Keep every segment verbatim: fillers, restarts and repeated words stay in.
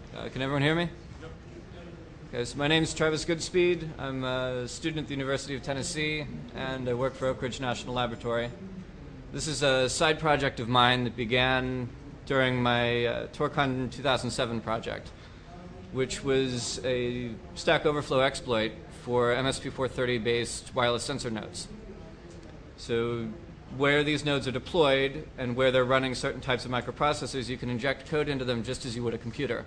Uh, can everyone hear me? Okay, so my name is Travis Goodspeed. I'm a student at the University of Tennessee, and I work for Oak Ridge National Laboratory. This is a side project of mine that began during my uh, ToorCon two thousand seven project, which was a Stack Overflow exploit for M S P four thirty-based wireless sensor nodes. So where these nodes are deployed and where they're running certain types of microprocessors, you can inject code into them just as you would a computer.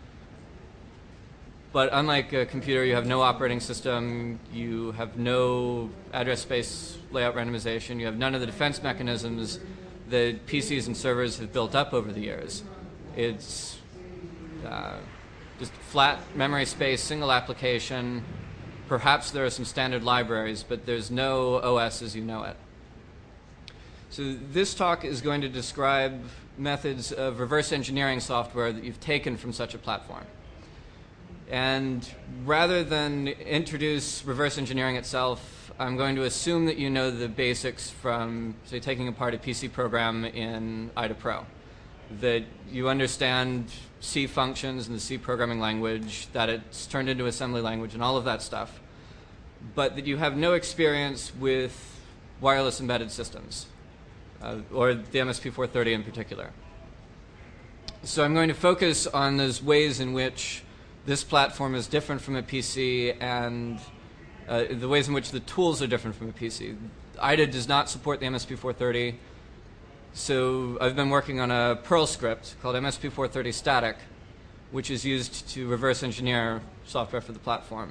But unlike a computer, you have no operating system, you have no address space layout randomization, you have none of the defense mechanisms that P Cs and servers have built up over the years. It's uh, just flat memory space, single application. Perhaps there are some standard libraries, but there's no O S as you know it. So this talk is going to describe methods of reverse engineering software that you've taken from such a platform. And rather than introduce reverse engineering itself, I'm going to assume that you know the basics from, say, taking apart a P C program in I D A Pro. That you understand C functions and the C programming language, that it's turned into assembly language and all of that stuff, but that you have no experience with wireless embedded systems, uh, or the M S P four thirty in particular. So I'm going to focus on those ways in which this platform is different from a P C, and uh, the ways in which the tools are different from a P C. I D A does not support the M S P four thirty, so I've been working on a Perl script called M S P four thirty Static, which is used to reverse engineer software for the platform.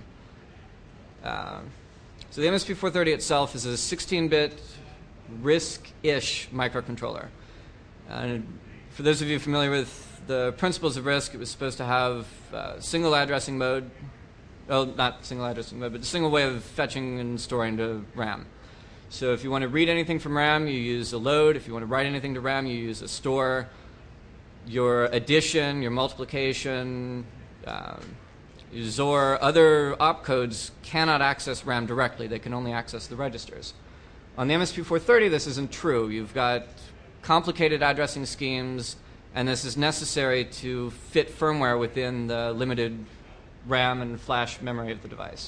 Uh, so the M S P four thirty itself is a sixteen bit RISC-ish microcontroller. And for those of you familiar with the principles of RISC, it was supposed to have uh, single addressing mode, well, not single addressing mode, but a single way of fetching and storing to RAM. So if you want to read anything from RAM, you use a load. If you want to write anything to RAM, you use a store. Your addition, your multiplication, um, your Z O R, other opcodes cannot access RAM directly. They can only access the registers. On the M S P four thirty, this isn't true. You've got complicated addressing schemes, and this is necessary to fit firmware within the limited RAM and flash memory of the device.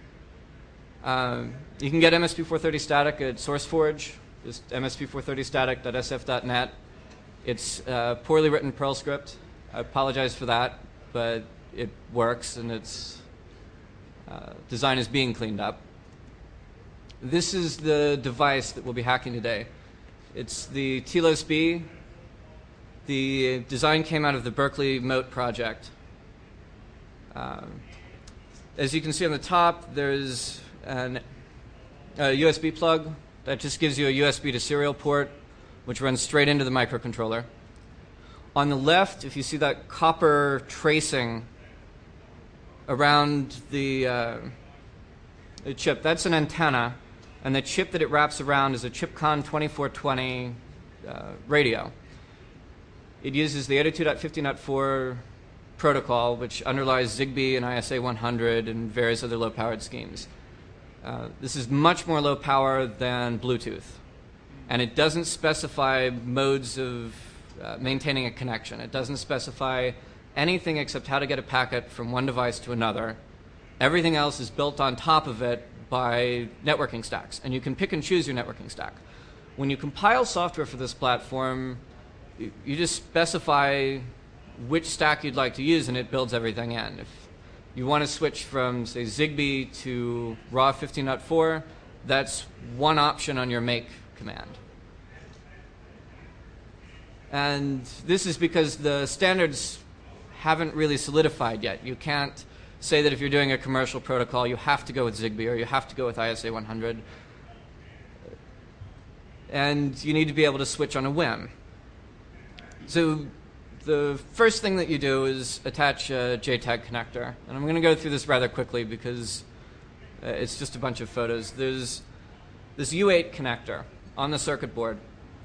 Um, you can get M S P four thirty Static at SourceForge, just M S P four thirty static dot S F dot net. It's a poorly written Perl script. I apologize for that, but it works, and its uh, design is being cleaned up. This is the device that we'll be hacking today. It's the Telos B. The design came out of the Berkeley Moat project. Um, as you can see on the top, there's an, a U S B plug that just gives you a U S B to serial port, which runs straight into the microcontroller. On the left, if you see that copper tracing around the, uh, the chip, that's an antenna, and the chip that it wraps around is a ChipCon twenty-four twenty uh, radio. It uses the eight oh two dot fifteen dot four protocol, which underlies Zigbee and I S A one hundred and various other low-powered schemes. Uh, this is much more low power than Bluetooth, and it doesn't specify modes of uh, maintaining a connection. It doesn't specify anything except how to get a packet from one device to another. Everything else is built on top of it by networking stacks, and you can pick and choose your networking stack. When you compile software for this platform, you just specify which stack you'd like to use, and it builds everything in. If you want to switch from, say, Zigbee to R A W fifteen dot four, that's one option on your make command. And this is because the standards haven't really solidified yet. You can't say that if you're doing a commercial protocol, you have to go with Zigbee or you have to go with I S A one hundred. And you need to be able to switch on a whim. So the first thing that you do is attach a J TAG connector. And I'm going to go through this rather quickly because uh, it's just a bunch of photos. There's this U eight connector on the circuit board.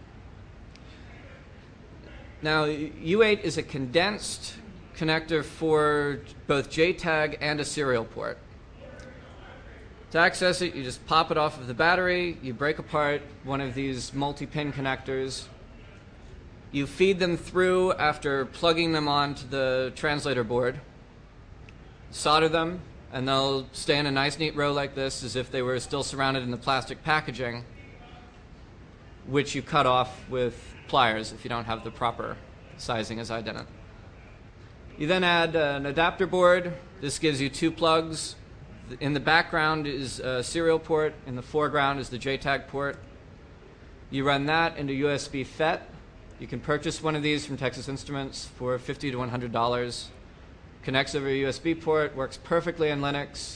Now, U eight is a condensed connector for both J TAG and a serial port. To access it, you just pop it off of the battery, you break apart one of these multi-pin connectors, You feed them through after plugging them onto the translator board, solder them, and they'll stay in a nice neat row like this as if they were still surrounded in the plastic packaging, which you cut off with pliers if you don't have the proper sizing as I didn't. You then add an adapter board. This gives you two plugs. In the background is a serial port. In the foreground is the J TAG port. You run that into U S B F E T. You can purchase one of these from Texas Instruments for fifty to one hundred dollars. Connects over a U S B port, works perfectly in Linux.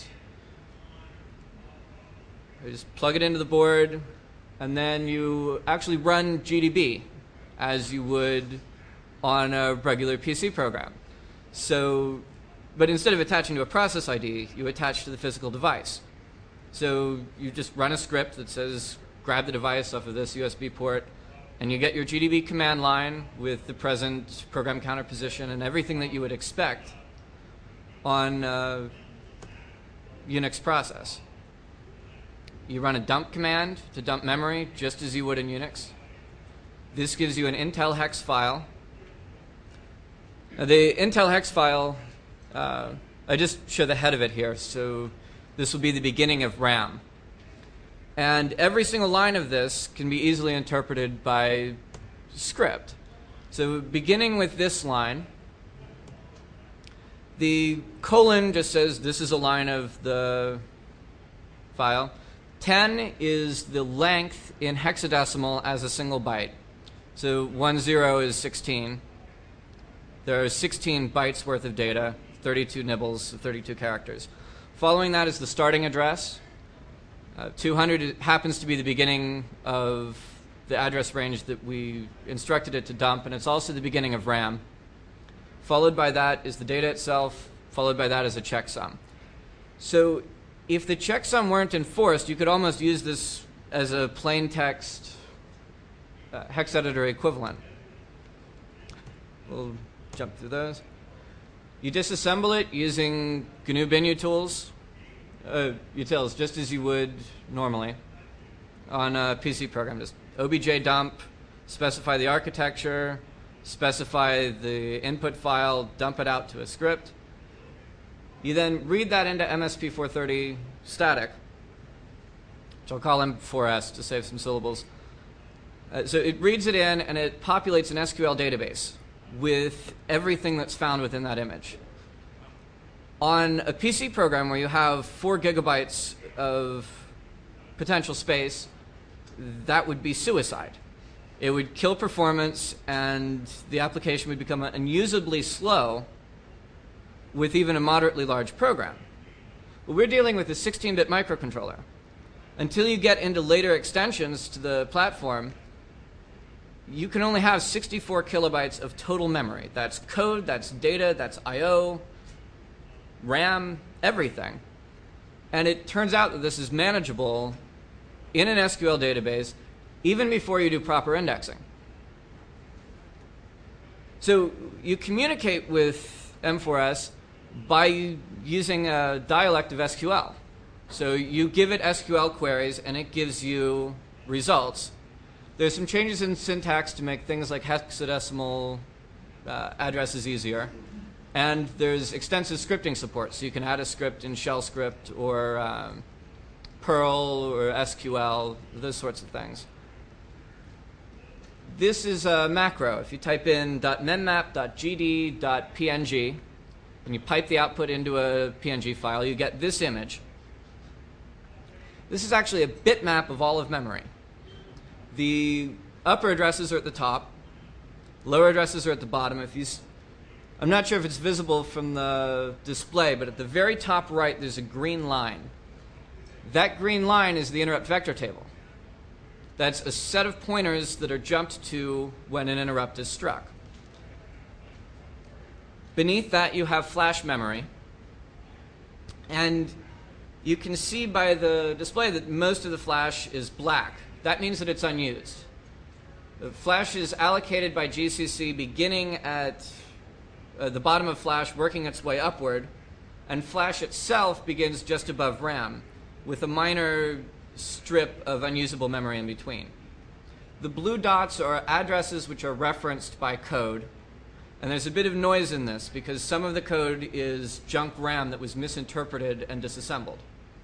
You just plug it into the board, and then you actually run G D B as you would on a regular P C program. So, but instead of attaching to a process I D, you attach to the physical device. So you just run a script that says, grab the device off of this U S B port, and you get your G D B command line with the present program counter position and everything that you would expect on a Unix process. You run a dump command to dump memory, just as you would in Unix. This gives you an Intel hex file. Now, the Intel hex file, uh, I just show the head of it here, so this will be the beginning of RAM. And every single line of this can be easily interpreted by script. So beginning with this line, the colon just says this is a line of the file. ten is the length in hexadecimal as a single byte. So one zero is sixteen. There are sixteen bytes worth of data, thirty-two nibbles, thirty-two characters. Following that is the starting address. Uh, two hundred happens to be the beginning of the address range that we instructed it to dump, and it's also the beginning of RAM. Followed by that is the data itself, followed by that is a checksum. So if the checksum weren't enforced, you could almost use this as a plain text uh, hex editor equivalent. We'll jump through those. You disassemble it using G N U Binu tools, uh, utils, just as you would normally on a P C program. Just O B J dump, specify the architecture, specify the input file, dump it out to a script. You then read that into M S P four thirty static, which I'll call M four S to save some syllables. Uh, so it reads it in and it populates an S Q L database with everything that's found within that image. On a P C program where you have four gigabytes of potential space, that would be suicide. It would kill performance and the application would become unusably slow with even a moderately large program. But we're dealing with a sixteen bit microcontroller. Until you get into later extensions to the platform, you can only have sixty-four kilobytes of total memory. That's code, that's data, that's I O, RAM, everything. And it turns out that this is manageable in an S Q L database even before you do proper indexing. So you communicate with M four S by using a dialect of S Q L. So you give it S Q L queries and it gives you results. There's some changes in syntax to make things like hexadecimal uh, addresses easier. And there's extensive scripting support. So you can add a script in shell script or um, Perl or S Q L, those sorts of things. This is a macro. If you type in .memmap.gd.png and you pipe the output into a P N G file, you get this image. This is actually a bitmap of all of memory. The upper addresses are at the top. Lower addresses are at the bottom. If you, I'm not sure if it's visible from the display, but at the very top right, there's a green line. That green line is the interrupt vector table. That's a set of pointers that are jumped to when an interrupt is struck. Beneath that, you have flash memory. And you can see by the display that most of the flash is black. That means that it's unused. The flash is allocated by G C C beginning at uh, the bottom of flash, working its way upward, and flash itself begins just above RAM, with a minor strip of unusable memory in between. the blue dots are addresses which are referenced by code. And there's a bit of noise in this because some of the code is junk RAM that was misinterpreted and disassembled.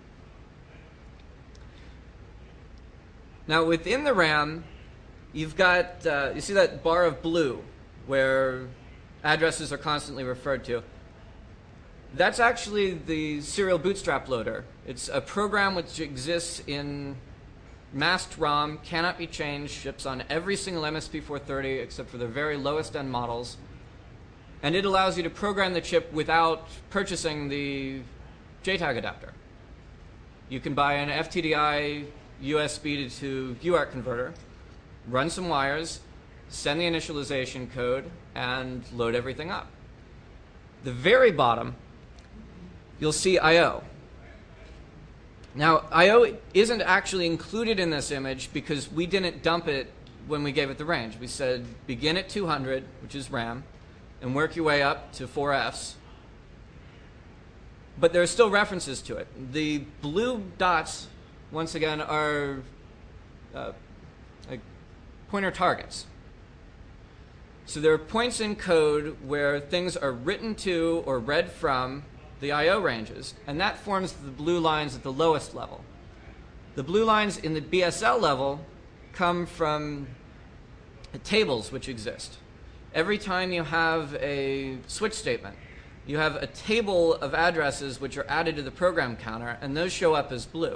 Now within the RAM, you've got, uh, you see that bar of blue where addresses are constantly referred to. That's actually the serial bootstrap loader. It's a program which exists in masked ROM, cannot be changed, ships on every single M S P four thirty except for the very lowest end models. And it allows you to program the chip without purchasing the J TAG adapter. You can buy an F T D I U S B to U A R T converter, run some wires, send the initialization code, and load everything up. The very bottom, you'll see I O. Now, I O isn't actually included in this image because we didn't dump it when we gave it the range. We said begin at two hundred, which is RAM, and work your way up to four Fs. But there are still references to it. The blue dots, once again, are uh, like pointer targets. So there are points in code where things are written to or read from the I O ranges, and that forms the blue lines at the lowest level. The blue lines in the B S L level come from the tables which exist. Every time you have a switch statement, you have a table of addresses which are added to the program counter, and those show up as blue.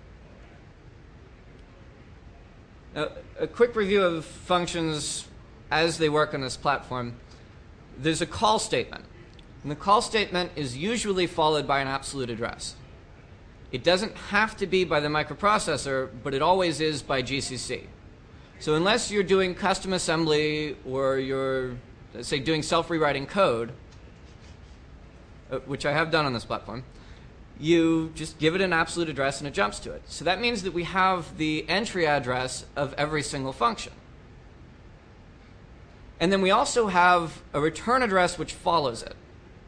Now, a quick review of functions as they work on this platform. There's a call statement, and the call statement is usually followed by an absolute address. It doesn't have to be by the microprocessor, but it always is by G C C. So unless you're doing custom assembly or you're, let's say, doing self-rewriting code, uh, which I have done on this platform, you just give it an absolute address and it jumps to it. So that means that we have the entry address of every single function. And then we also have a return address which follows it.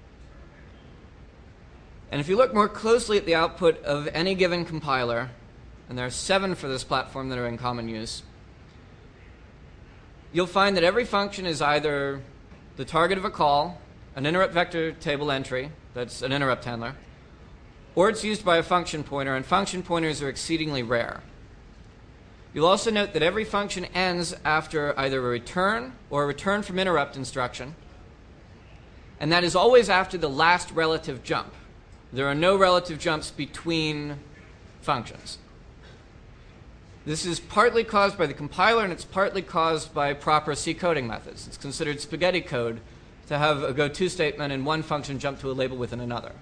And if you look more closely at the output of any given compiler, and there are seven for this platform that are in common use, you'll find that every function is either the target of a call, an interrupt vector table entry, that's an interrupt handler, or it's used by a function pointer, and function pointers are exceedingly rare. You'll also note that every function ends after either a return or a return from interrupt instruction, and that is always after the last relative jump. There are no relative jumps between functions. This is partly caused by the compiler, and it's partly caused by proper C coding methods. It's considered spaghetti code to have a goTo statement and one function jump to a label within another.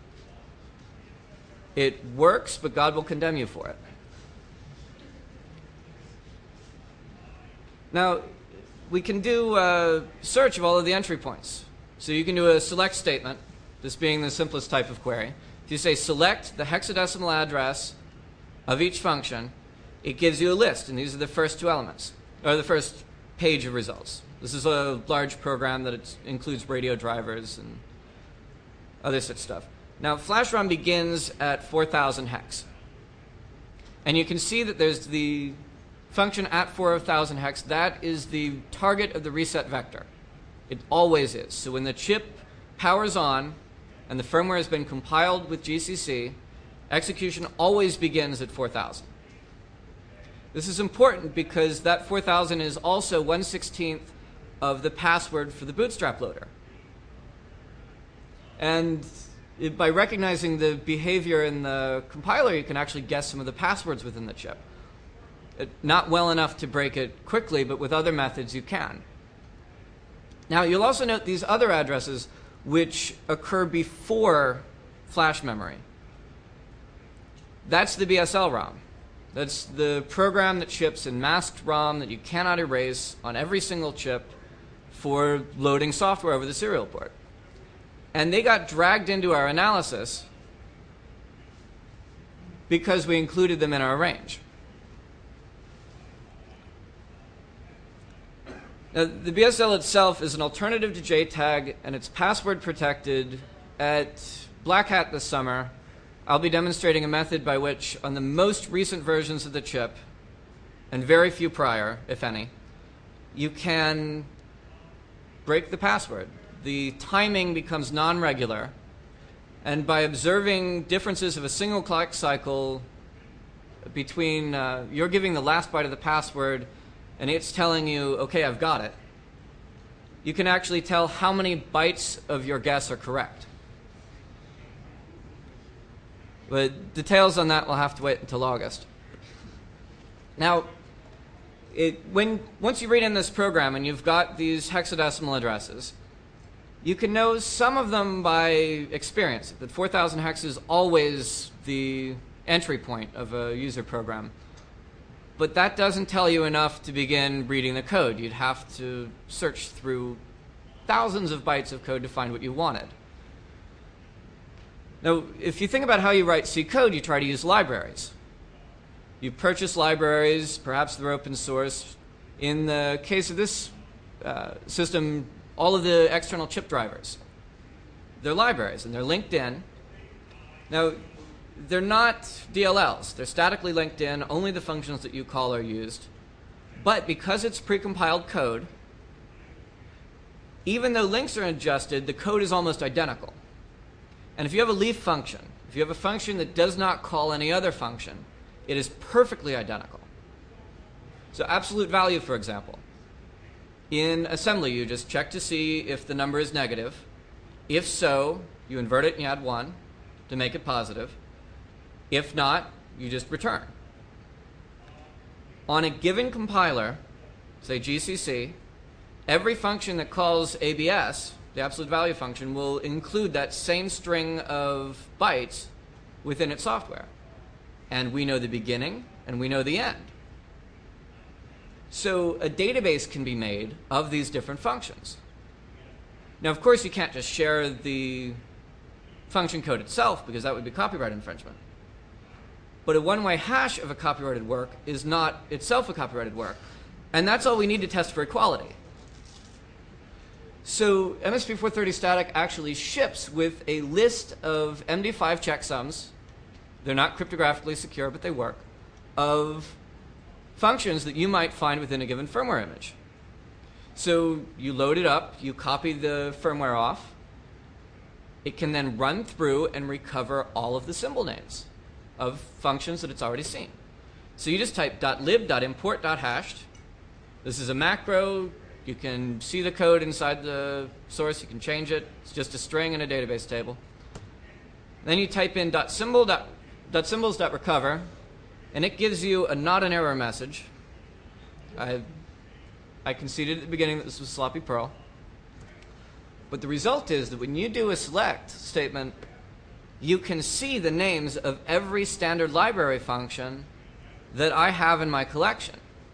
It works, but God will condemn you for it. Now, we can do a search of all of the entry points. So you can do a select statement, this being the simplest type of query. If you say select the hexadecimal address of each function, it gives you a list, and these are the first two elements, or the first page of results. This is a large program that it includes radio drivers and other such stuff. Now, FlashROM begins at four thousand hex. And you can see that there's the function at four thousand hex. That is the target of the reset vector. It always is. So when the chip powers on and the firmware has been compiled with G C C, execution always begins at four thousand. This is important because that four thousand is also one sixteenth of the password for the bootstrap loader. And it, by recognizing the behavior in the compiler, you can actually guess some of the passwords within the chip. It, not well enough to break it quickly, but with other methods you can. Now, you'll also note these other addresses which occur before flash memory. That's the B S L ROM. That's the program that ships in masked ROM that you cannot erase on every single chip for loading software over the serial port. And they got dragged into our analysis because we included them in our range. Now, the B S L itself is an alternative to J TAG, and it's password protected. At Black Hat this summer, I'll be demonstrating a method by which, on the most recent versions of the chip, and very few prior, if any, you can break the password. The timing becomes non-regular, and by observing differences of a single clock cycle between, uh, you're giving the last byte of the password and it's telling you, okay, I've got it, you can actually tell how many bytes of your guess are correct. But details on that will have to wait until August. Now, it, when, once you read in this program and you've got these hexadecimal addresses, you can know some of them by experience, that four thousand hex is always the entry point of a user program. But that doesn't tell you enough to begin reading the code. You'd have to search through thousands of bytes of code to find what you wanted. Now, if you think about how you write C code, you try to use libraries. You purchase libraries, perhaps they're open source. In the case of this uh, system, all of the external chip drivers, they're libraries, and they're linked in. Now, they're not D L Ls. They're statically linked in. Only the functions that you call are used. But because it's precompiled code, even though links are adjusted, the code is almost identical. And if you have a leaf function, if you have a function that does not call any other function, it is perfectly identical. So absolute value, for example. In assembly, you just check to see if the number is negative. If so, you invert it and you add one to make it positive. If not, you just return. On a given compiler, say G C C, every function that calls A B S, the absolute value function, will include that same string of bytes within its software. And we know the beginning and we know the end. So a database can be made of these different functions. Now, of course, you can't just share the function code itself, because that would be copyright infringement. But a one-way hash of a copyrighted work is not itself a copyrighted work. And that's all we need to test for equality. So M S P four thirty static actually ships with a list of M D five checksums. They're not cryptographically secure, but they work, of functions that you might find within a given firmware image. So you load it up, you copy the firmware off. It can then run through and recover all of the symbol names of functions that it's already seen. So you just type .lib.import.hashed. This is a macro. You can see the code inside the source. You can change it. It's just a string in a database table. Then you type in .symbol, .symbols.recover, and it gives you a not an error message. I, I conceded at the beginning that this was sloppy Perl. But the result is that when you do a select statement, you can see the names of every standard library function that I have in my collection.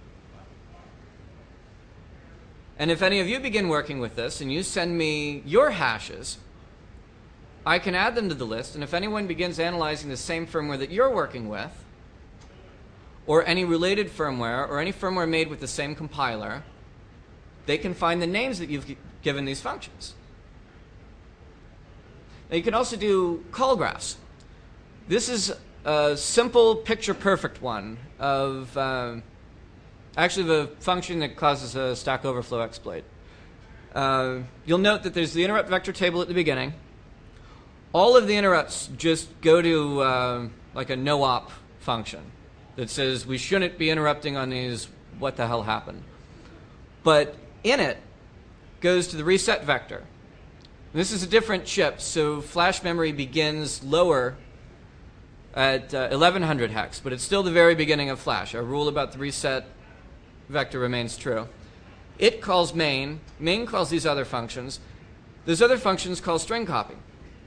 And if any of you begin working with this and you send me your hashes, I can add them to the list, and if anyone begins analyzing the same firmware that you're working with, or any related firmware, or any firmware made with the same compiler, they can find the names that you've given these functions. Now you can also do call graphs. This is a simple picture-perfect one of uh, actually the function that causes a Stack Overflow exploit. Uh, you'll note that there's the interrupt vector table at the beginning. All of the interrupts just go to uh, like a no-op function that says we shouldn't be interrupting on these, what the hell happened. But in it goes to the reset vector. And this is a different chip, so flash memory begins lower at uh, eleven hundred hex, but it's still the very beginning of flash. Our rule about the reset vector remains true. It calls main. Main calls these other functions. Those other functions call string copy.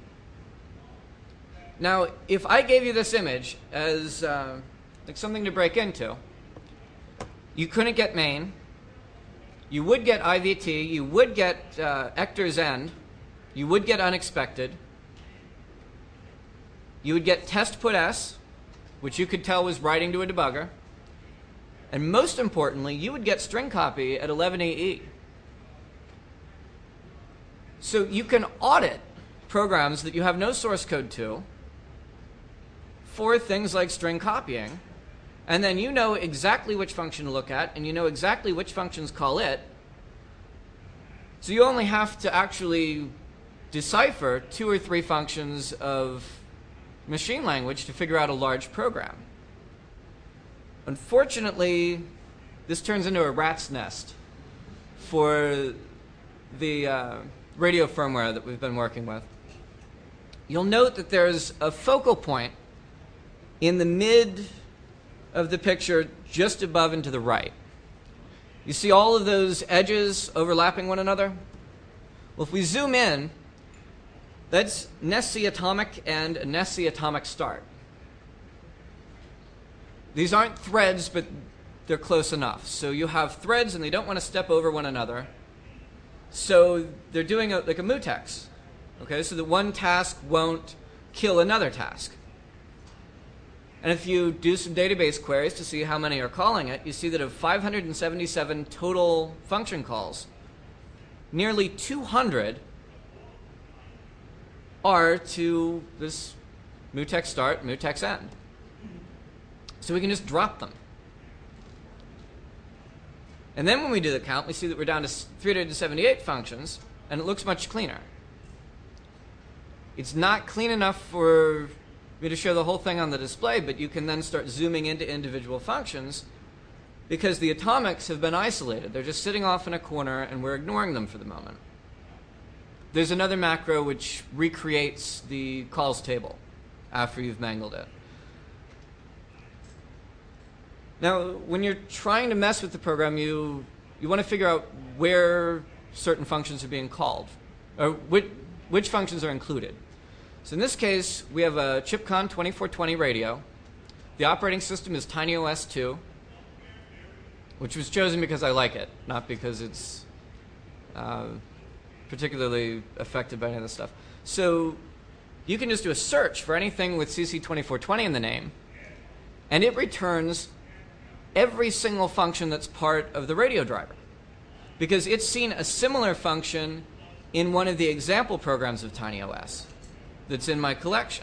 Now, if I gave you this image as uh, like something to break into, you couldn't get main. You would get I V T. You would get uh, Ector's end. You would get unexpected. You would get test put S, which you could tell was writing to a debugger. And most importantly, you would get string copy at eleven E E. So you can audit programs that you have no source code to for things like string copying And then you know exactly which function to look at, and you know exactly which functions call it. So you only have to actually decipher two or three functions of machine language to figure out a large program. Unfortunately, this turns into a rat's nest for the uh, radio firmware that we've been working with. You'll note that there's a focal point in the mid of the picture just above and to the right. You see all of those edges overlapping one another? Well, if we zoom in, that's Nest-C atomic and a Nest-C atomic start. These aren't threads, but they're close enough. So you have threads, and they don't want to step over one another. So they're doing a, like a mutex, okay? So that one task won't kill another task. And if you do some database queries to see how many are calling it, you see that of five hundred seventy-seven total function calls, nearly two hundred are to this mutex start, mutex end. So we can just drop them. And then when we do the count, we see that we're down to three hundred seventy-eight functions, and it looks much cleaner. It's not clean enough for me to show the whole thing on the display, but you can then start zooming into individual functions because the atomics have been isolated. They're just sitting off in a corner, and we're ignoring them for the moment. There's another macro which recreates the calls table after you've mangled it. Now, when you're trying to mess with the program, you, you want to figure out where certain functions are being called, or which, which functions are included. So in this case, we have a ChipCon twenty-four twenty radio. The operating system is TinyOS two, which was chosen because I like it, not because it's uh, particularly affected by any of this stuff. So you can just do a search for anything with C C twenty-four twenty in the name, and it returns every single function that's part of the radio driver, because it's seen a similar function in one of the example programs of TinyOS that's in my collection.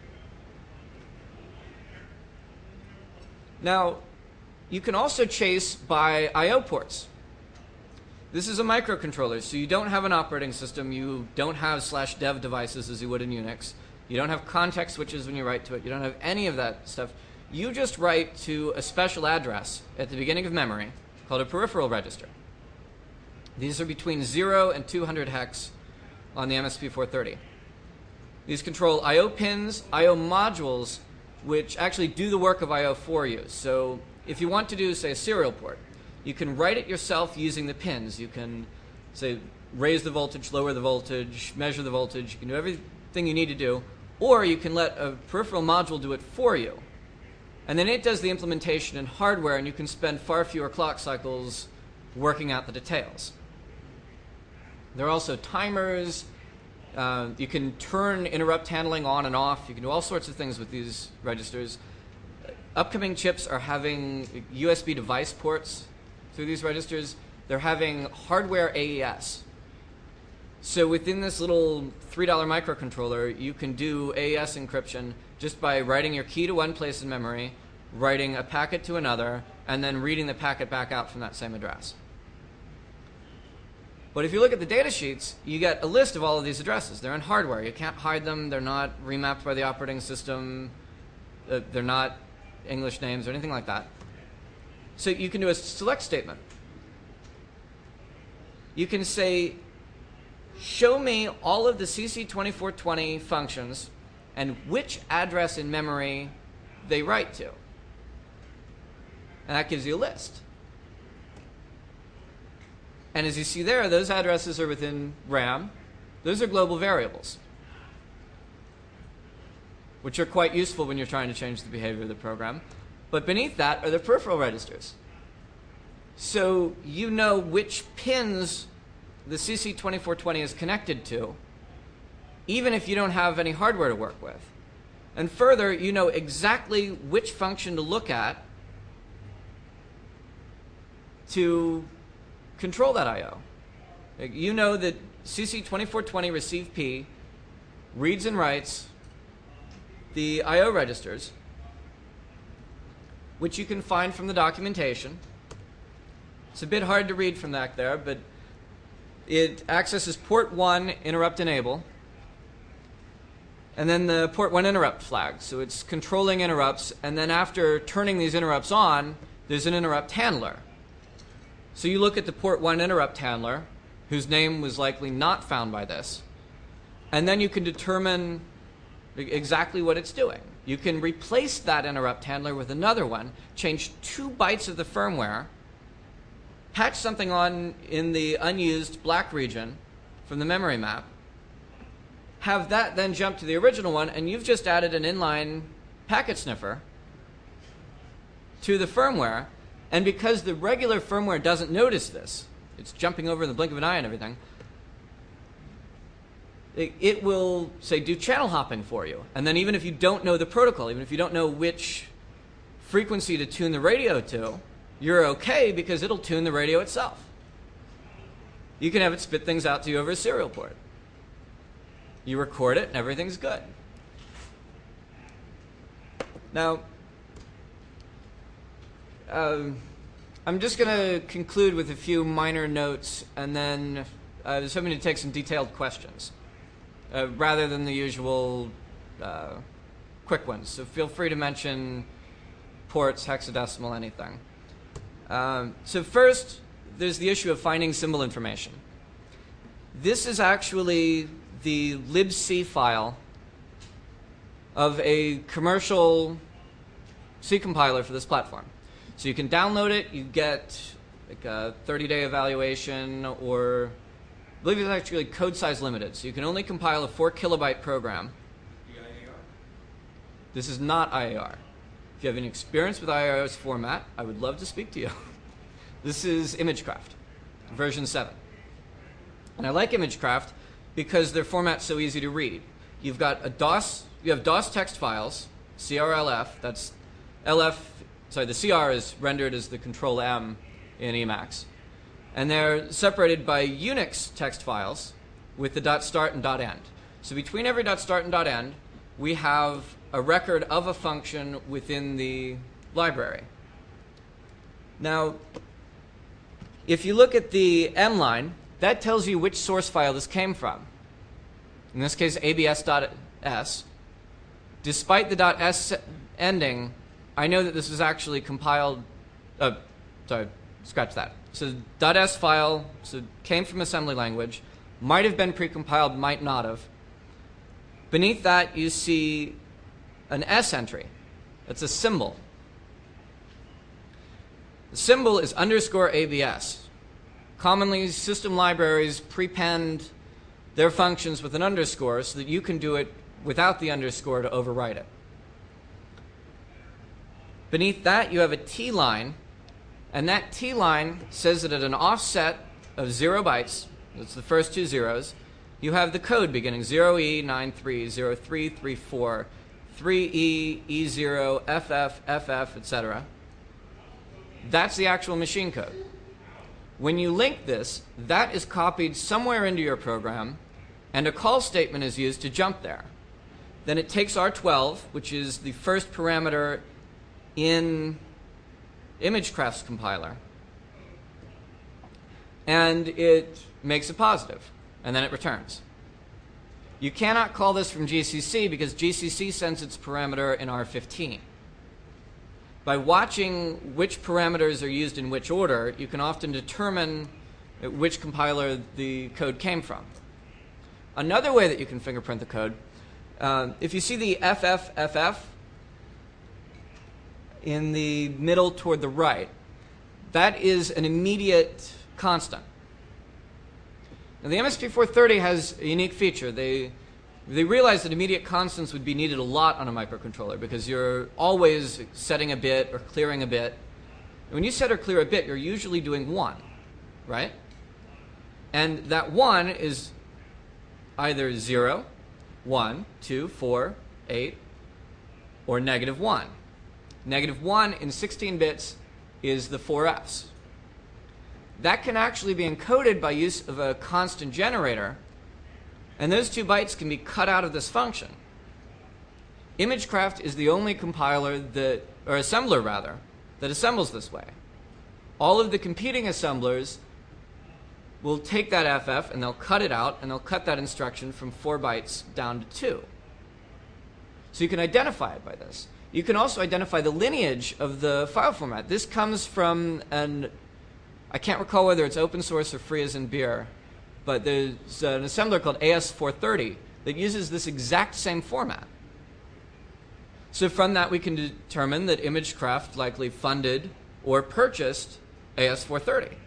Now, you can also chase by I O ports. This is a microcontroller, so you don't have an operating system. You don't have slash dev devices as you would in Unix. You don't have context switches when you write to it. You don't have any of that stuff. You just write to a special address at the beginning of memory called a peripheral register. These are between zero and two hundred hex on the M S P four thirty. These control I O pins, I O modules, which actually do the work of I O for you. So if you want to do, say, a serial port, you can write it yourself using the pins. You can, say, raise the voltage, lower the voltage, measure the voltage. You can do everything you need to do. Or you can let a peripheral module do it for you. And then it does the implementation in hardware, and you can spend far fewer clock cycles working out the details. There are also timers. Uh, you can turn interrupt handling on and off. You can do all sorts of things with these registers. Upcoming chips are having U S B device ports through these registers. They're having hardware A E S. So within this little three dollar microcontroller, you can do A E S encryption just by writing your key to one place in memory, writing a packet to another, and then reading the packet back out from that same address. But if you look at the data sheets, you get a list of all of these addresses. They're in hardware. You can't hide them. They're not remapped by the operating system. Uh, they're not English names or anything like that. So you can do a select statement. You can say, show me all of the C C twenty-four twenty functions and which address in memory they write to. And that gives you a list. And as you see there, those addresses are within RAM. Those are global variables, which are quite useful when you're trying to change the behavior of the program. But beneath that are the peripheral registers. So you know which pins the C C twenty-four twenty is connected to, even if you don't have any hardware to work with. And further, you know exactly which function to look at to control that I O. You know that C C twenty-four twenty receive P reads and writes the I O registers. which you can find from the documentation. It's a bit hard to read from back there, but it accesses port one interrupt enable, and then the port one interrupt flag. So it's controlling interrupts, and then after turning these interrupts on, there's an interrupt handler. So you look at the port one interrupt handler, whose name was likely not found by this, and then you can determine exactly what it's doing. You can replace that interrupt handler with another one, change two bytes of the firmware, patch something on in the unused black region from the memory map, have that then jump to the original one, and you've just added an inline packet sniffer to the firmware. And because the regular firmware doesn't notice this, it's jumping over in the blink of an eye and everything, it, it will, say, do channel hopping for you. And then even if you don't know the protocol, even if you don't know which frequency to tune the radio to, you're okay because it'll tune the radio itself. You can have it spit things out to you over a serial port. You record it and everything's good. Now, um, I'm just going to conclude with a few minor notes, and then I was hoping to take some detailed questions, uh, rather than the usual uh, quick ones. So feel free to mention ports, hexadecimal, anything. Um, so first, there's the issue of finding symbol information. This is actually the libc file of a commercial C compiler for this platform. So you can download it, you get like a thirty day evaluation, or I believe it's actually code size limited. So you can only compile a four kilobyte program. The I A R? This is not I A R. If you have any experience with I A R's format, I would love to speak to you. This is ImageCraft, version seven. And I like ImageCraft because their format's so easy to read. You've got a DOS, you have DOS text files, C R L F, that's L F, sorry, the C R is rendered as the control M in Emacs. And they're separated by Unix text files with the dot start and dot end. So between every dot start and dot end, we have a record of a function within the library. Now, if you look at the M line, that tells you which source file this came from. In this case, A B S dot S. Despite the .s ending, I know that this was actually compiled, uh, sorry, scratch that. So the .s file so came from assembly language, might have been precompiled, might not have. Beneath that, you see an S entry. That's a symbol. The symbol is underscore A B S. Commonly, system libraries prepend their functions with an underscore so that you can do it without the underscore to overwrite it. Beneath that, you have a T line, and that T line says that at an offset of zero bytes, that's the first two zeros, you have the code beginning zero E nine three zero three three four, three E, E zero, F F, F F, et cetera. That's the actual machine code. When you link this, that is copied somewhere into your program, and a call statement is used to jump there. Then it takes R twelve, which is the first parameter in ImageCraft's compiler, and it makes a positive, and then it returns. You cannot call this from G C C because G C C sends its parameter in R fifteen. By watching which parameters are used in which order, you can often determine which compiler the code came from. Another way that you can fingerprint the code, uh, if you see the F F F F in the middle toward the right, that is an immediate constant. Now, the M S P four thirty has a unique feature. They, they realized that immediate constants would be needed a lot on a microcontroller because you're always setting a bit or clearing a bit. And when you set or clear a bit, you're usually doing one, right? And that one is either zero, one, two, four, eight, or negative one. Negative one in sixteen bits is the four Fs. That can actually be encoded by use of a constant generator, and those two bytes can be cut out of this function. ImageCraft is the only compiler that, or assembler rather, that assembles this way. All of the competing assemblers will take that F F and they'll cut it out, and they'll cut that instruction from four bytes down to two. So you can identify it by this. You can also identify the lineage of the file format. This comes from an, I can't recall whether it's open source or free as in beer, but there's an assembler called A S four thirty that uses this exact same format. So from that we can determine that ImageCraft likely funded or purchased A S four thirty.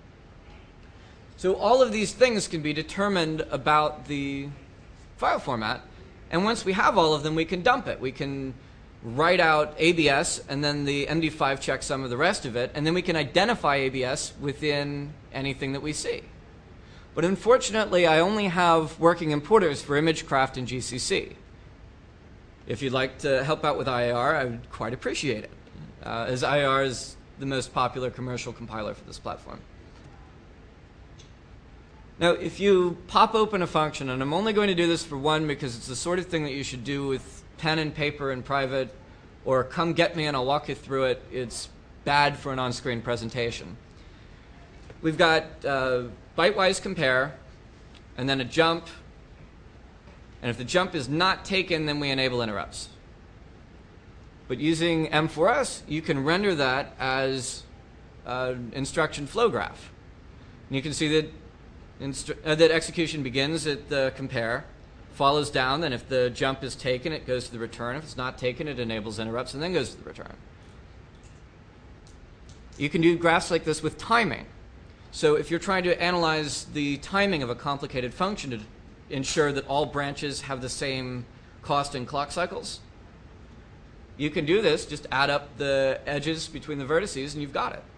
So all of these things can be determined about the file format, and once we have all of them, we can dump it. We can write out A B S, and then the M D five checksum of the rest of it, and then we can identify A B S within anything that we see. But unfortunately, I only have working importers for ImageCraft and G C C. If you'd like to help out with I A R, I would quite appreciate it, uh, as I A R is the most popular commercial compiler for this platform. Now, if you pop open a function, and I'm only going to do this for one because it's the sort of thing that you should do with pen and paper in private, or come get me and I'll walk you through it. It's bad for an on-screen presentation. We've got uh, byte-wise compare, and then a jump, and if the jump is not taken, then we enable interrupts. But using M four S, you can render that as an instruction flow graph. And you can see that, instru uh, that execution begins at the compare, follows down, then if the jump is taken, it goes to the return. If it's not taken, it enables interrupts and then goes to the return. You can do graphs like this with timing. So if you're trying to analyze the timing of a complicated function to ensure that all branches have the same cost and clock cycles, you can do this. Just add up the edges between the vertices and you've got it.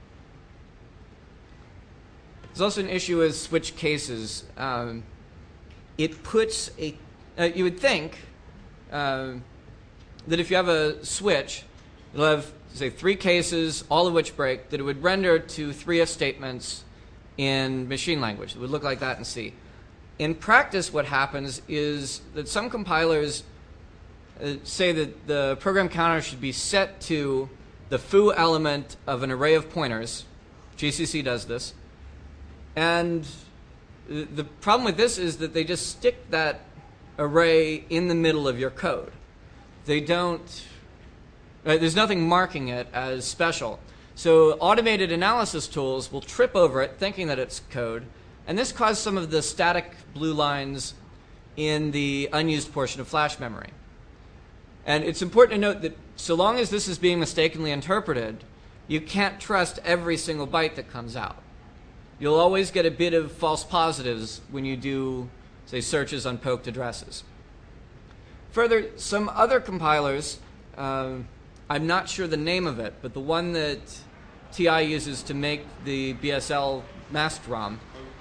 There's also an issue with switch cases. Um, it puts a, uh, you would think uh, that if you have a switch, it'll have, say, three cases, all of which break, that it would render to three if statements in machine language. It would look like that in C. In practice, what happens is that some compilers uh, say that the program counter should be set to the foo element of an array of pointers. G C C does this. And the problem with this is that they just stick that array in the middle of your code. They don't, uh, there's nothing marking it as special. So automated analysis tools will trip over it thinking that it's code, and this caused some of the static blue lines in the unused portion of flash memory. And it's important to note that so long as this is being mistakenly interpreted, you can't trust every single byte that comes out. You'll always get a bit of false positives when you do, say, searches on poked addresses. Further, some other compilers, uh, I'm not sure the name of it, but the one that T I uses to make the B S L masked ROM,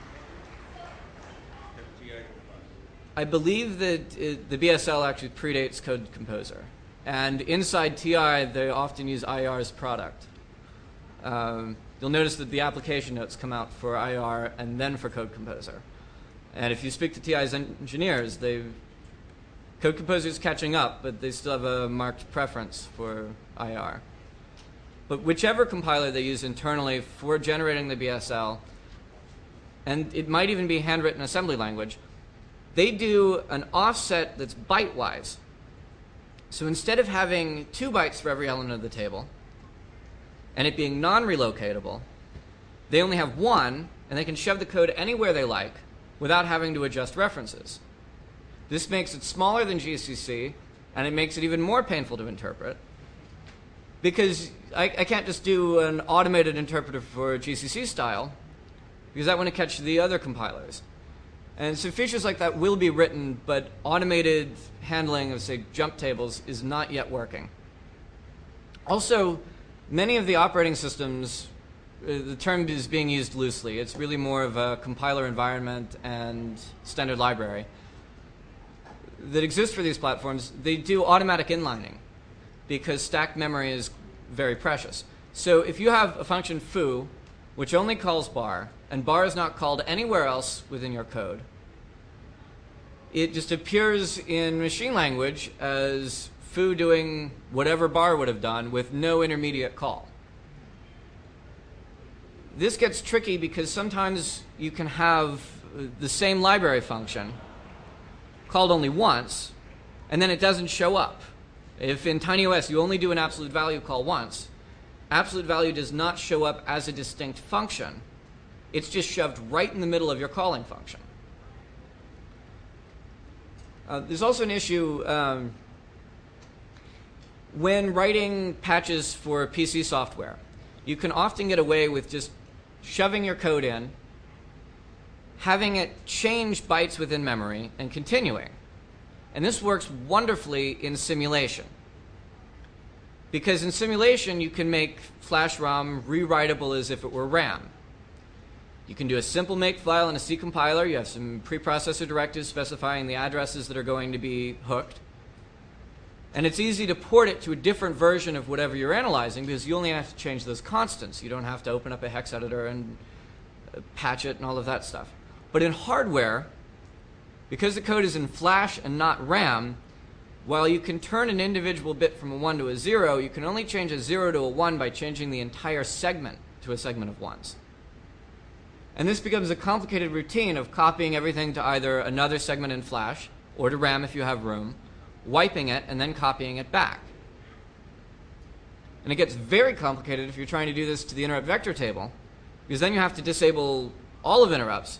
I believe that it, the B S L actually predates Code Composer. And inside T I, they often use I A R's product. Um, You'll notice that the application notes come out for I A R and then for Code Composer. And if you speak to T I's engineers, they Code Composer is catching up, but they still have a marked preference for I A R. But whichever compiler they use internally for generating the B S L, and it might even be handwritten assembly language, they do an offset that's byte-wise. So instead of having two bytes for every element of the table, and it being non-relocatable, they only have one, and they can shove the code anywhere they like without having to adjust references. This makes it smaller than G C C, and it makes it even more painful to interpret, because I, I can't just do an automated interpreter for G C C style, because that wouldn't catch the other compilers. And so features like that will be written, but automated handling of, say, jump tables is not yet working. Also, many of the operating systems, uh, the term is being used loosely. It's really more of a compiler environment and standard library that exists for these platforms. They do automatic inlining because stacked memory is very precious. So if you have a function foo, which only calls bar, and bar is not called anywhere else within your code, it just appears in machine language as foo doing whatever bar would have done with no intermediate call. this gets tricky because sometimes you can have the same library function called only once, and then it doesn't show up. If in TinyOS you only do an absolute value call once, absolute value does not show up as a distinct function. It's just shoved right in the middle of your calling function. Uh, there's also an issue um, when writing patches for P C software. You can often get away with just shoving your code in, having it change bytes within memory, and continuing. And this works wonderfully in simulation. Because in simulation, you can make Flash ROM rewritable as if it were RAM. You can do a simple makefile and a C compiler. You have some preprocessor directives specifying the addresses that are going to be hooked. And it's easy to port it to a different version of whatever you're analyzing because you only have to change those constants. You don't have to open up a hex editor and patch it and all of that stuff. But in hardware, because the code is in Flash and not RAM, while you can turn an individual bit from a one to a zero, you can only change a zero to a one by changing the entire segment to a segment of ones. And this becomes a complicated routine of copying everything to either another segment in Flash or to RAM if you have room, wiping it, and then copying it back. And it gets very complicated if you're trying to do this to the interrupt vector table, because then you have to disable all of interrupts.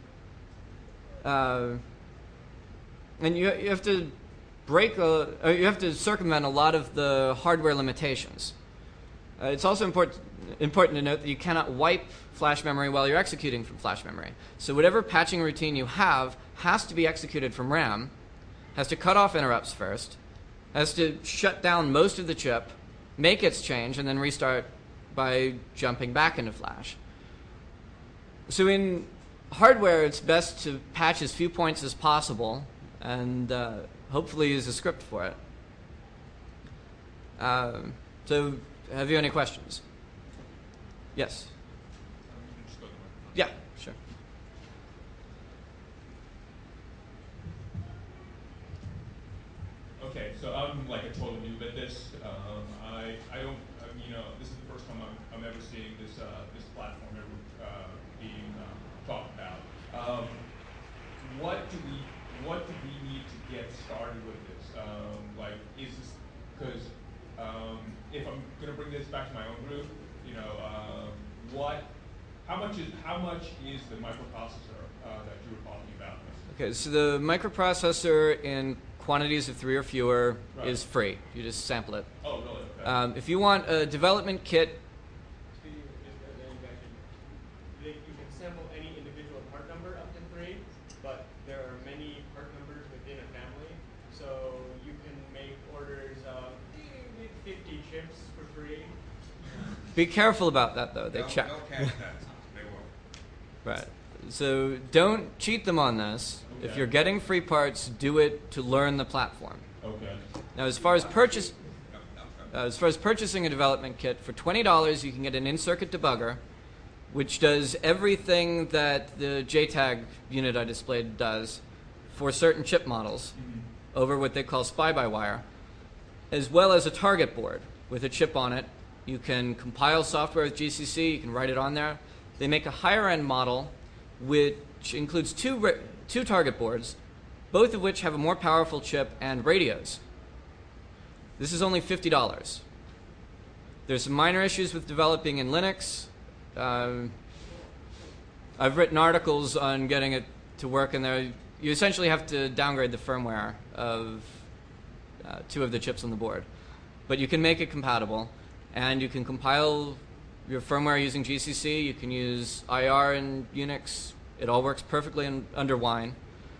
Uh, and you, you have to break, a, or you have to circumvent a lot of the hardware limitations. Uh, it's also important, important to note that you cannot wipe flash memory while you're executing from flash memory. So whatever patching routine you have has to be executed from RAM, has to cut off interrupts first, has to shut down most of the chip, make its change, and then restart by jumping back into Flash. So in hardware, it's best to patch as few points as possible and uh, hopefully use a script for it. Uh, so have you any questions? Yes? Yeah, sure. Okay, so I'm like a total noob at this. Um, I I don't um, you know this is the first time I'm, I'm ever seeing this uh, this platform ever uh, being uh, talked about. Um, what do we what do we need to get started with this? Um, like, is this because um, if I'm going to bring this back to my own group, you know, uh, what how much is how much is the microprocessor uh, that you were talking about? Okay, so the microprocessor in quantities of three or fewer right. is free. You just sample it. Oh, really? Okay. Um, if you want a development kit, you can sample any individual part number up to three, but there are many part numbers within a family, so you can make orders of fifty chips for free. be careful about that, though. They They'll- check. they'll catch that. They will. Right. So don't cheat them on this. If Okay. you're getting free parts, do it to learn the platform. Okay. Now, as far as purchase, No, no, no. uh, as far as purchasing a development kit, for twenty dollars you can get an in-circuit debugger, which does everything that the J TAG unit I displayed does for certain chip models Mm-hmm. over what they call SPI-by-wire, as well as a target board with a chip on it. You can compile software with G C C. You can write it on there. They make a higher-end model which includes two ra- two target boards, both of which have a more powerful chip and radios. This is only fifty dollars. There's some minor issues with developing in Linux. Um, I've written articles on getting it to work in there. You essentially have to downgrade the firmware of uh, two of the chips on the board. But you can make it compatible, and you can compile your firmware using G C C. You can use I R in Unix. It all works perfectly in, under Wine.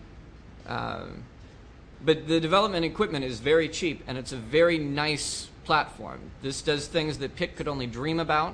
Um, but the development equipment is very cheap, and it's a very nice platform. This does things that P I C could only dream about.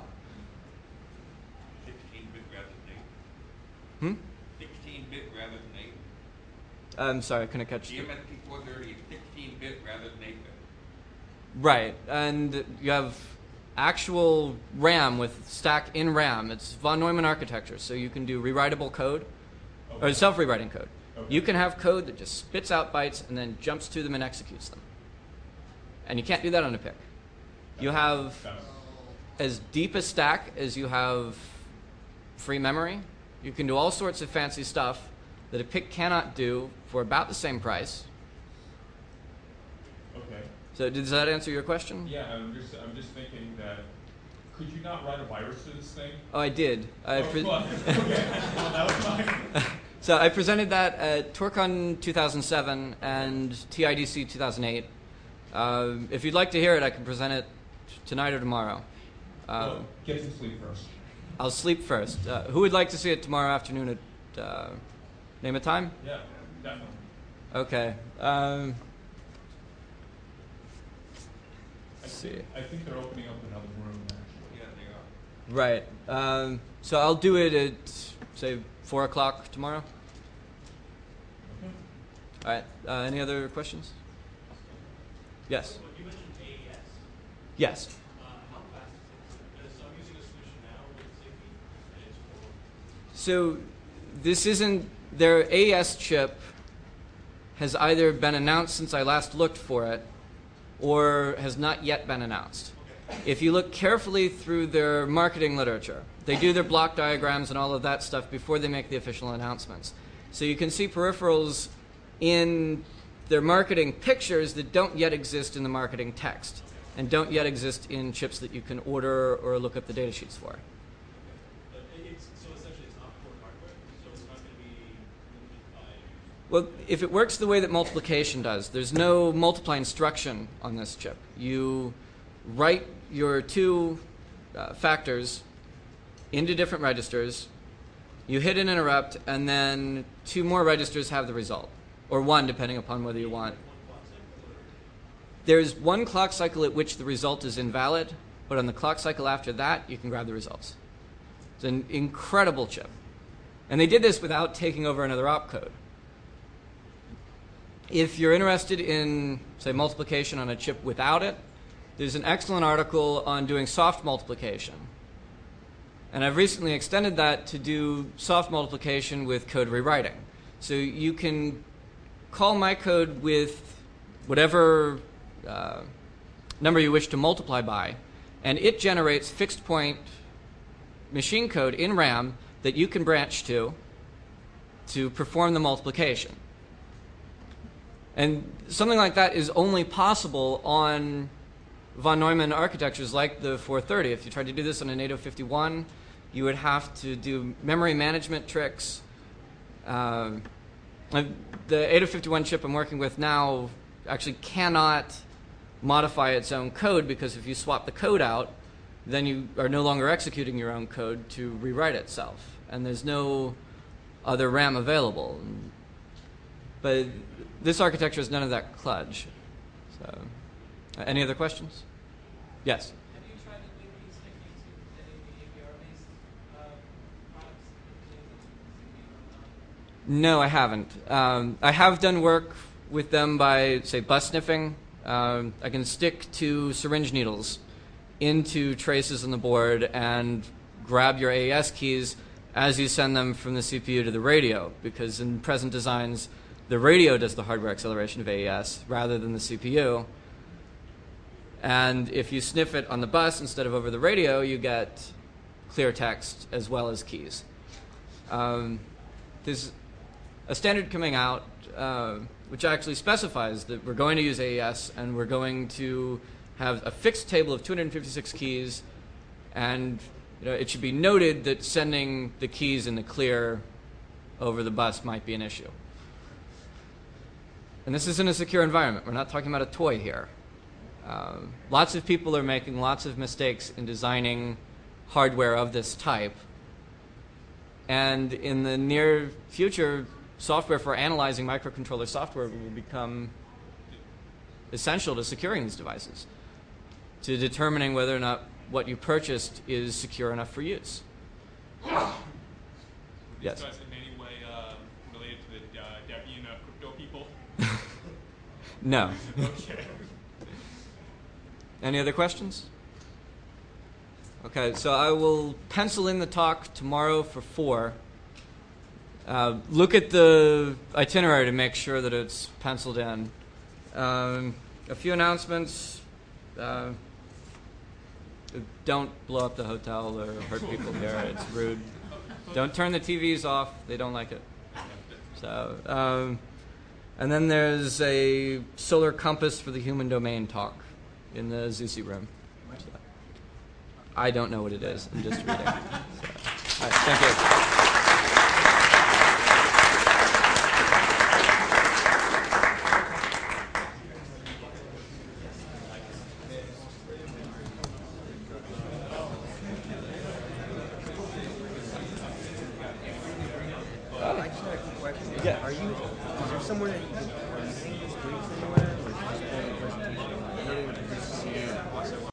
sixteen bit rather Hmm? than eight. sixteen bit rather than eight. I'm sorry, I couldn't catch The you. M S P four thirty is sixteen bit rather than eight bit. Right, and you have actual RAM with stack in RAM. It's von Neumann architecture, so you can do rewritable code, or Okay. self-rewriting code. Okay. You can have code that just spits out bytes and then jumps to them and executes them. And you can't do that on a P I C. You have That's- as deep a stack as you have free memory. You can do all sorts of fancy stuff that a P I C cannot do for about the same price. Okay. So does that answer your question? Yeah, I'm just I'm just thinking that could you not write a virus to this thing? Oh, I did. I oh, pre- well, okay. Well, that was mine. So I presented that at TourCon two thousand seven and T I D C two thousand eight. Uh, if you'd like to hear it, I can present it tonight or tomorrow. Uh, Well, get some sleep first. I'll sleep first. Uh, who would like to see it tomorrow afternoon at, uh, name a time? Yeah, definitely. Okay. Um, I let's see. think, I think they're opening up another room, actually. Yeah, they are. Right. Um, so I'll do it at, say, four o'clock tomorrow. Okay. All right. Uh, any other questions? Yes. You mentioned A E S. Yes. Uh, how fast is it? Because I'm using a solution now with Zigbee, and it's horrible. So this isn't, their A E S chip has either been announced since I last looked for it or has not yet been announced. If you look carefully through their marketing literature, they do their block diagrams and all of that stuff before they make the official announcements. So you can see peripherals in their marketing pictures that don't yet exist in the marketing text and don't yet exist in chips that you can order or look up the data sheets for. But it's, so essentially it's not core hardware, so it's not going to be limited by... Well, if it works the way that multiplication does, there's no multiply instruction on this chip. You write your two uh, factors into different registers, you hit an interrupt, and then two more registers have the result, or one, depending upon whether you want. There's one clock cycle at which the result is invalid, but on the clock cycle after that, you can grab the results. It's an incredible chip. And they did this without taking over another opcode. If you're interested in, say, multiplication on a chip without it, there's an excellent article on doing soft multiplication. And I've recently extended that to do soft multiplication with code rewriting. So you can call my code with whatever uh, number you wish to multiply by, and it generates fixed point machine code in RAM that you can branch to to perform the multiplication. And something like that is only possible on von Neumann architectures like the four thirty. If you tried to do this on an eight oh fifty-one, you would have to do memory management tricks. Um, the eight oh fifty-one chip I'm working with now actually cannot modify its own code, because if you swap the code out, then you are no longer executing your own code to rewrite itself. And there's no other RAM available. But this architecture has none of that kludge. So, uh, any other questions? Yes? Have you tried to link these techniques with any of the A P R-based uh, products? No, I haven't. Um, I have done work with them by, say, bus sniffing. Um, I can stick two syringe needles into traces on the board and grab your A E S keys as you send them from the C P U to the radio, because in present designs, the radio does the hardware acceleration of A E S rather than the C P U. And if you sniff it on the bus instead of over the radio, you get clear text as well as keys. Um, there's a standard coming out uh, which actually specifies that we're going to use A E S and we're going to have a fixed table of two hundred fifty-six keys, and you know, it should be noted that sending the keys in the clear over the bus might be an issue. And this isn't a secure environment. We're not talking about a toy here. Um, lots of people are making lots of mistakes in designing hardware of this type. And in the near future, software for analyzing microcontroller software will become essential to securing these devices, to determining whether or not what you purchased is secure enough for use. Were these Yes. guys in any way uh, related to the uh, Debian uh, crypto people? No. Okay. Any other questions? Okay, so I will pencil in the talk tomorrow for four. Uh, look at the itinerary to make sure that it's penciled in. Um, a few announcements. Uh, don't blow up the hotel or hurt people here. It's rude. Don't turn the T Vs off. They don't like it. So, um, and then there's a solar compass for the human domain talk in the Zusi room. So, I don't know what it is. I'm just reading. So, all right, thank you. Yeah. Are you? Is there somewhere that you can? Are you seeing this brief anywhere, or is it just a presentation? I know they were just seeing it.